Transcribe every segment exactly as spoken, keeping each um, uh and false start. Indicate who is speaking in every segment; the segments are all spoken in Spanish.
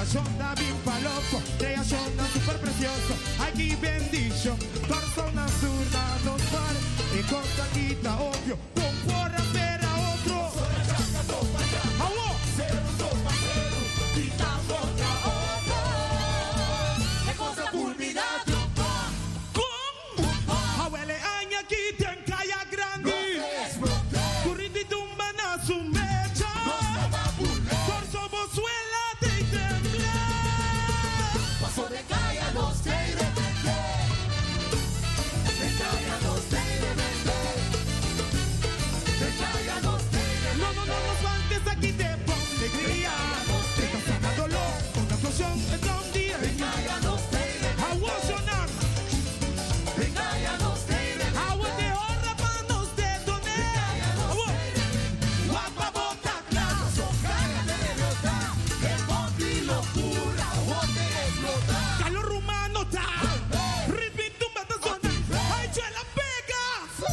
Speaker 1: sonda bien paloco, ella sonda super precioso. Aquí bendición, persona zurda, dos par, y con taquita, obvio, con porra per a otro. Agua,
Speaker 2: Zero, sopa, zero, vita contra otro. E cosa fulminati un po'.
Speaker 1: con abuele aña aquí te encalla grande. Curriti tumba na su mecha. Corso bozuela te tembla.
Speaker 2: Paso de calle a los de repente. De calle a los de repente. De calle a los de repente.
Speaker 1: No, no, no, los guantes aquí te pon alegría. Te estás sacando dolor, una explosión es un día.
Speaker 2: De calle a los de repente.
Speaker 1: Agua sonar,
Speaker 2: De calle a los de repente.
Speaker 1: agua de honra para nos detonar. Agua,
Speaker 2: Guapa bota claro, son caras de derrota. Que bote locura, bote explota.
Speaker 1: calor rumano ta. Ripping tumba ta zona. Ay, yo la pega.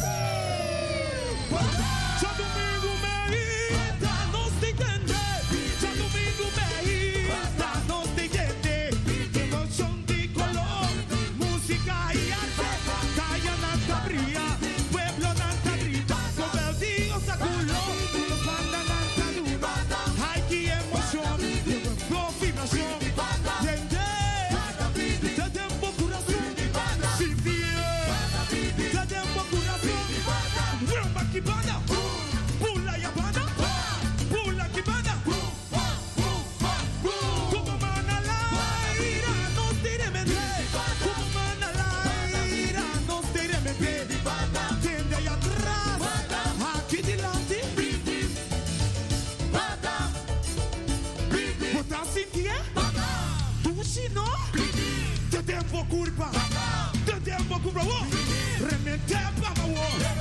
Speaker 1: Ya domingo me irta, no te entiende. Ya domingo me irta, no te entiende. Emoción de color, música y arte. Calla nanta brilla, pueblo nanta grita. Como el Dios saculo, los manda nanta dura. Ay, qué emoción, confirmación. Entiende, te tengo corazón. Sin fiel, te tengo corazón. Rumba que banda, pula y banda, pula que banda. Como mana la ira, no te remete. Como mana la ira, no te remete. Tiende ahí atrás, aquí delante. ¿Botas sin pie? Tú si no, te tengo culpa. Te tengo culpa. Remete, vamos.